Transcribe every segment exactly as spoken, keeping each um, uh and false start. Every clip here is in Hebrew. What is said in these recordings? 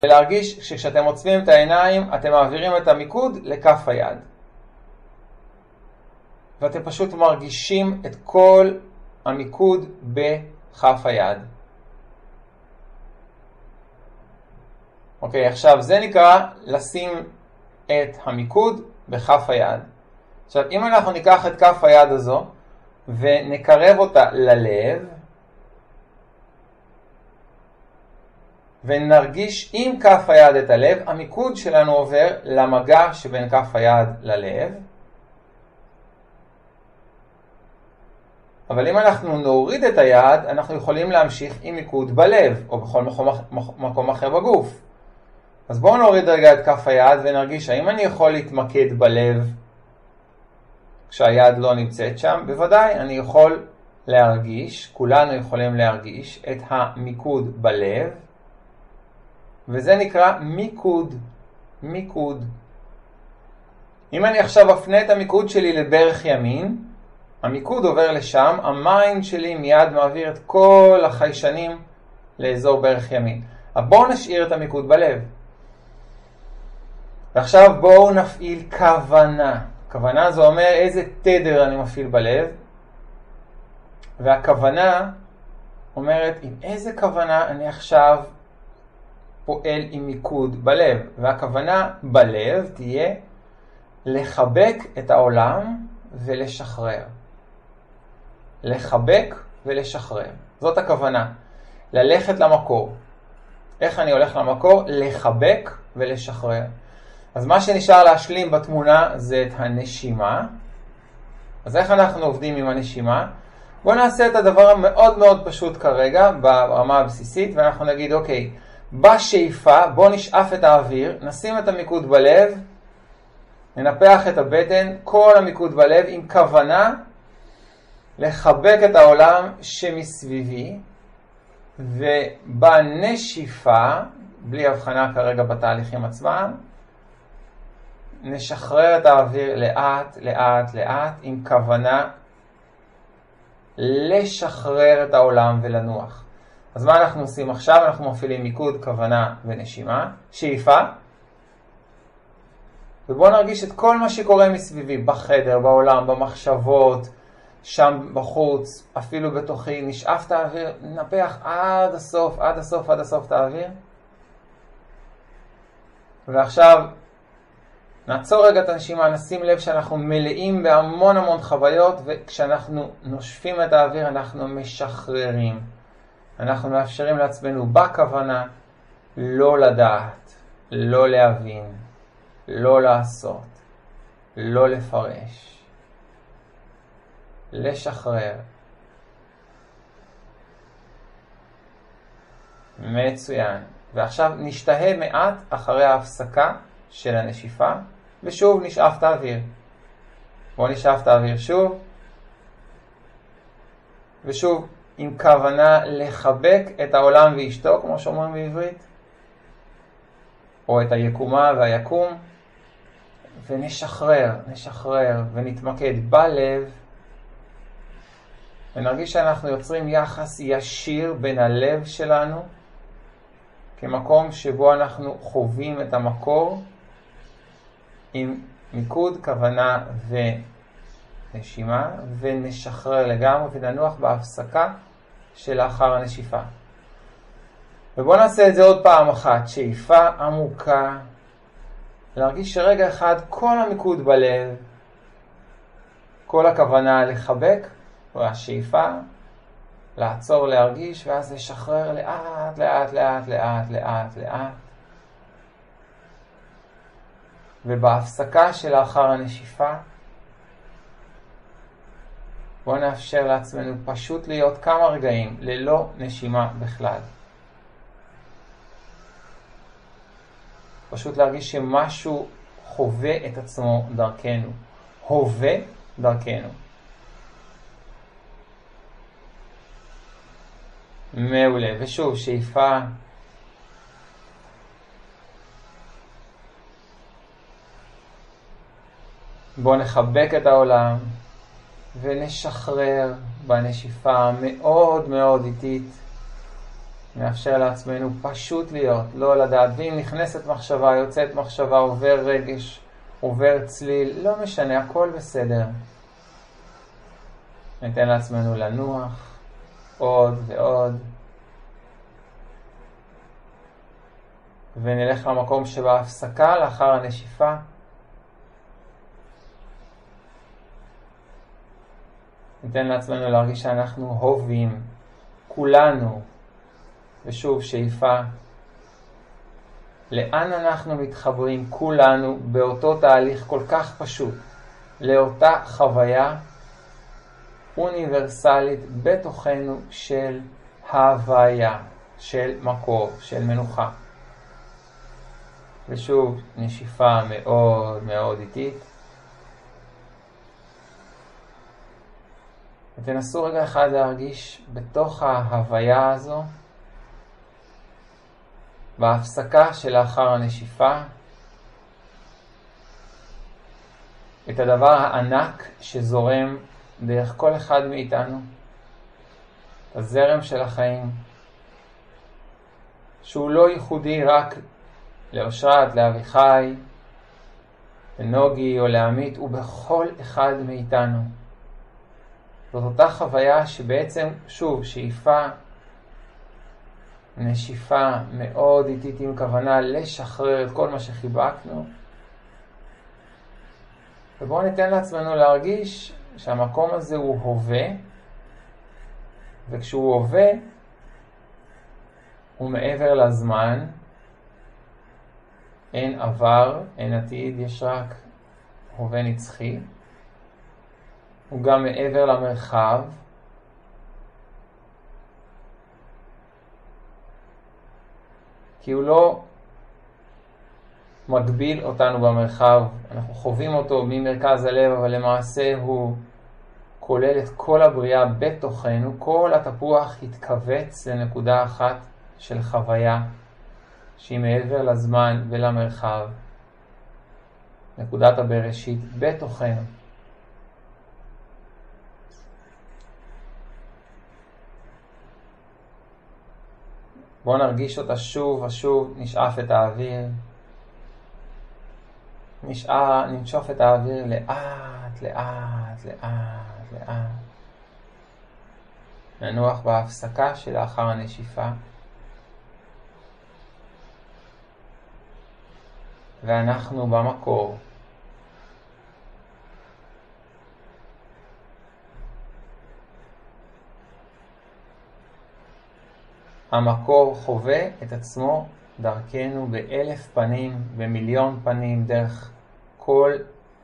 ולהרגיש שכשאתם עוצמים את העיניים, אתם מעבירים את המיקוד לכף היד. ואתם פשוט מרגישים את כל המיקוד בכף היד. אוקיי, עכשיו זה נקרא לשים את המיקוד בכף היד. עכשיו, אם אנחנו ניקח את כף היד הזו ונקרב אותה ללב, ונרגיש עם כף היד את הלב, המיקוד שלנו עובר למגע שבין כף היד ללב. אבל אם אנחנו נוריד את היד, אנחנו יכולים להמשיך עם מיקוד בלב, או בכל מקום, מקום אחר בגוף. אז בואו נוריד רגע את כף היד ונרגיש האם אני יכול להתמקד בלב כשהיד לא נמצאת שם. בוודאי אני יכול להרגיש, כולנו יכולים להרגיש את המיקוד בלב, וזה נקרא מיקוד, מיקוד. אם אני עכשיו אפנה את המיקוד שלי לברך ימין, המיקוד עובר לשם, המיינד שלי מיד מעביר את כל החיישנים לאזור ברך ימין. אבל בואו נשאיר את המיקוד בלב. ועכשיו בואו נפעיל כוונה. כוונה זה אומר איזה תדר אני מפעיל בלב. והכוונה אומרת עם איזה כוונה אני עכשיו פועל עם מיקוד בלב. והכוונה בלב תהיה לחבק את העולם ולשחרר. לחבק ולשחרר. זאת הכוונה. ללכת למקור. איך אני הולך למקור? לחבק ולשחרר. אז מה שנשאר להשלים בתמונה זה את הנשימה. אז איך אנחנו עובדים עם הנשימה? בואו נעשה את הדבר המאוד מאוד פשוט כרגע ברמה הבסיסית, ואנחנו נגיד אוקיי, בשאיפה בואו נשאף את האוויר, נשים את המיקוד בלב, ננפח את הבטן, כל המיקוד בלב עם כוונה לחבק את העולם שמסביבי, ובנשיפה, בלי הבחנה כרגע בתהליכים עצמם, נשחרר את האוויר לאט, לאט, לאט, עם כוונה לשחרר את העולם ולנוח. אז מה אנחנו עושים עכשיו? אנחנו מפעילים מיקוד, כוונה ונשימה, שאיפה. ובואו נרגיש את כל מה שקורה מסביבי, בחדר, בעולם, במחשבות, שם בחוץ, אפילו בתוכי. נשאף את האוויר, ננפח עד הסוף, עד הסוף, עד הסוף את האוויר. ועכשיו נעצור רגע את הנשימה, נשים לב שאנחנו מלאים בהמון המון חוויות, וכשאנחנו נושפים את האוויר אנחנו משחררים. אנחנו מאפשרים לעצמנו בכוונה לא לדעת, לא להבין, לא לעשות, לא לפרש, לשחרר. מצוין. ועכשיו נשתהה מעט אחרי ההפסקה של הנשיפה, ושוב נשאף את האוויר. בואו נשאף את האוויר שוב, ושוב עם כוונה לחבק את העולם ואשתו, כמו שאומרים בעברית, או את היקומה והיקום, ונשחרר, נשחרר, ונתמקד בלב, ונרגיש שאנחנו יוצרים יחס ישיר בין הלב שלנו, כמקום שבו אנחנו חווים את המקור, עם מיקוד, כוונה ונשימה, ונשחרר לגמרי וננוח בהפסקה שלאחר הנשיפה. ובואו נעשה את זה עוד פעם אחת, שאיפה עמוקה, להרגיש שרגע אחד כל המיקוד בלב, כל הכוונה לחבק, והשאיפה לעצור להרגיש, ואז לשחרר לאט, לאט, לאט, לאט, לאט, לאט. ובהפסקה שלאחר הנשיפה, בואו נאפשר לעצמנו פשוט להיות כמה רגעים ללא נשימה בכלל. פשוט להרגיש שמשהו חווה את עצמו דרכנו. הווה דרכנו. מעולה. ושוב, שאיפה. בואו נחבק את העולם ונשחרר בנשיפה מאוד מאוד איטית. נאפשר לעצמנו פשוט להיות, לא לדעת. ואם נכנסת מחשבה, יוצאת מחשבה, עובר רגש, עובר צליל, לא משנה, הכל בסדר. ניתן לעצמנו לנוח עוד ועוד. ונלך למקום שבהפסקה לאחר הנשיפה. ניתן לעצמנו להרגיש שאנחנו הובים, כולנו, ושוב שאיפה. לאן אנחנו מתחברים כולנו באותו תהליך כל כך פשוט, לאותה חוויה אוניברסלית בתוכנו של הוויה, של מקור, של מנוחה. ושוב נשיפה מאוד מאוד איטית. ותנסו רגע אחד להרגיש בתוך ההוויה הזו, בהפסקה שלאחר הנשיפה, את הדבר הענק שזורם דרך כל אחד מאיתנו, הזרם של החיים, שהוא לא ייחודי רק לאושרת, לאביחי, לנוגי או לעמית, הוא בכל אחד מאיתנו. זאת אותה חוויה שבעצם, שוב, שאיפה, נשיפה מאוד איטית עם כוונה לשחרר את כל מה שחיבקנו. ובואו ניתן לעצמנו להרגיש שהמקום הזה הוא הווה, וכשהוא הווה, הוא מעבר לזמן, אין עבר, אין עתיד, יש רק הווה נצחי. הוא גם מעבר למרחב, כי הוא לא מגביל אותנו במרחב, אנחנו חווים אותו ממרכז הלב, אבל למעשה הוא כולל את כל הבריאה בתוכנו. כל התפוח התכווץ לנקודה אחת של חוויה שהיא מעבר לזמן ולמרחב, נקודת הבראשית בתוכנו. בואו נרגיש אותה שוב ושוב, נשאף את האוויר, נשאר, ננשוף את האוויר לאט, לאט, לאט, לאט. ננוח בהפסקה שלאחר הנשיפה. ואנחנו במקור. המקור חווה את עצמו דרכנו באלף פנים, במיליון פנים, דרך כל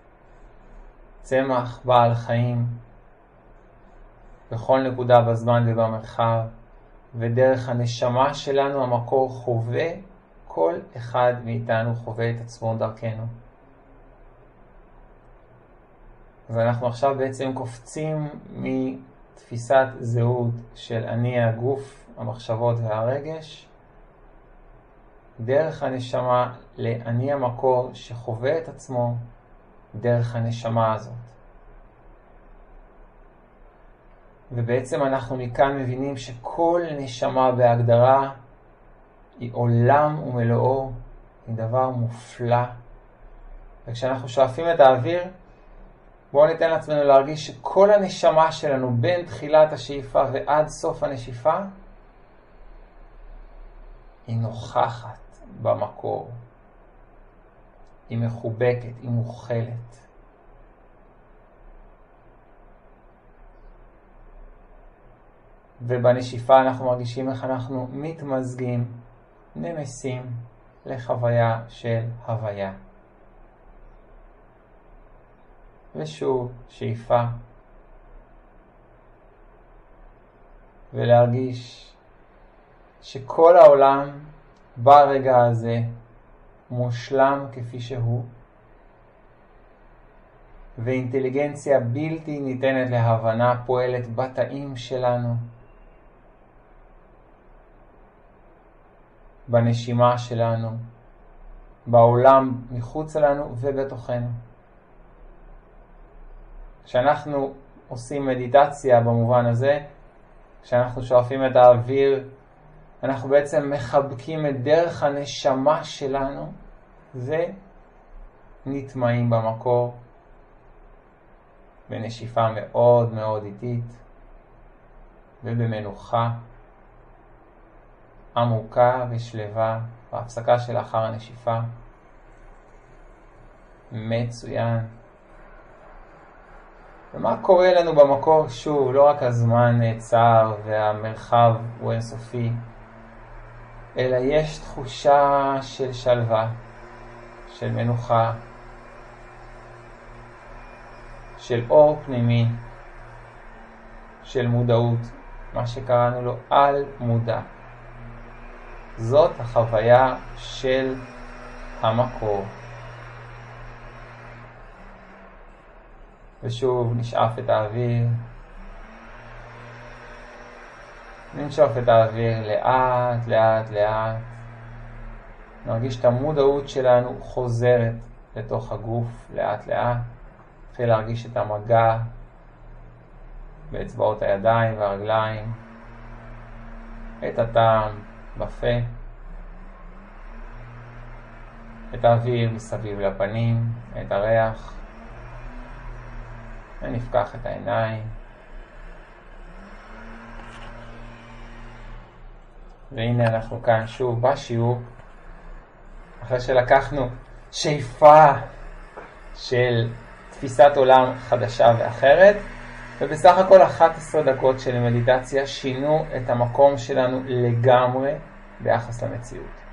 צמח בעל חיים, בכל נקודה בזמן ובמרחב, ודרך הנשמה שלנו המקור חווה, כל אחד מאיתנו חווה את עצמו דרכנו. אז אנחנו עכשיו בעצם קופצים מתפיסת זהות של אני הגוף, המחשבות והרגש, דרך הנשמה לאני המקור שחווה את עצמו דרך הנשמה הזאת. ובעצם אנחנו מכאן מבינים שכל נשמה בהגדרה היא עולם ומלואו, היא דבר מופלא. וכשאנחנו שואפים את האוויר, בואו ניתן לעצמנו להרגיש שכל הנשמה שלנו בין תחילת השאיפה ועד סוף הנשיפה היא נוכחת במקור, היא מחובקת, היא מוכלת. ובנשיפה אנחנו מרגישים איך אנחנו מתמזגים, נמסים לחוויה של הוויה. ושוב שאיפה, ולהרגיש שכל העולם ברגע הזה מושלם כפי שהוא, ואינטליגנציה בלתי ניתנת להבנה פועלת בתאים שלנו, בנשימה שלנו, בעולם מחוץ לנו ובתוכנו. כשאנחנו עושים מדיטציה במובן הזה, כשאנחנו שואפים את האוויר אנחנו בעצם מחבקים את דרך הנשמה שלנו ונטמעים במקור בנשיפה מאוד מאוד איטית ובמנוחה עמוקה ושלווה בהפסקה שלאחר הנשיפה. מצוין. ומה קורה לנו במקור? שוב, לא רק הזמן נעצר והמרחב הוא אינסופי, אלא יש תחושה של שלווה, של מנוחה, של אור פנימי, של מודעות, מה שקראנו לו על מודע. זאת החוויה של המקור. ושוב נשאף את האוויר, ננשוף את האוויר לאט לאט לאט, נרגיש את המודעות שלנו חוזרת לתוך הגוף לאט לאט, נתחיל להרגיש את המגע באצבעות הידיים והרגליים, את הטעם בפה, את האוויר מסביב לפנים, את הריח, ונפקח את העיניים. והנה אנחנו כאן שוב בשיעור, אחרי שלקחנו שאיפה של תפיסת עולם חדשה ואחרת, ובסך הכל אחת עשרה דקות של מדיטציה שינו את המקום שלנו לגמרי ביחס למציאות.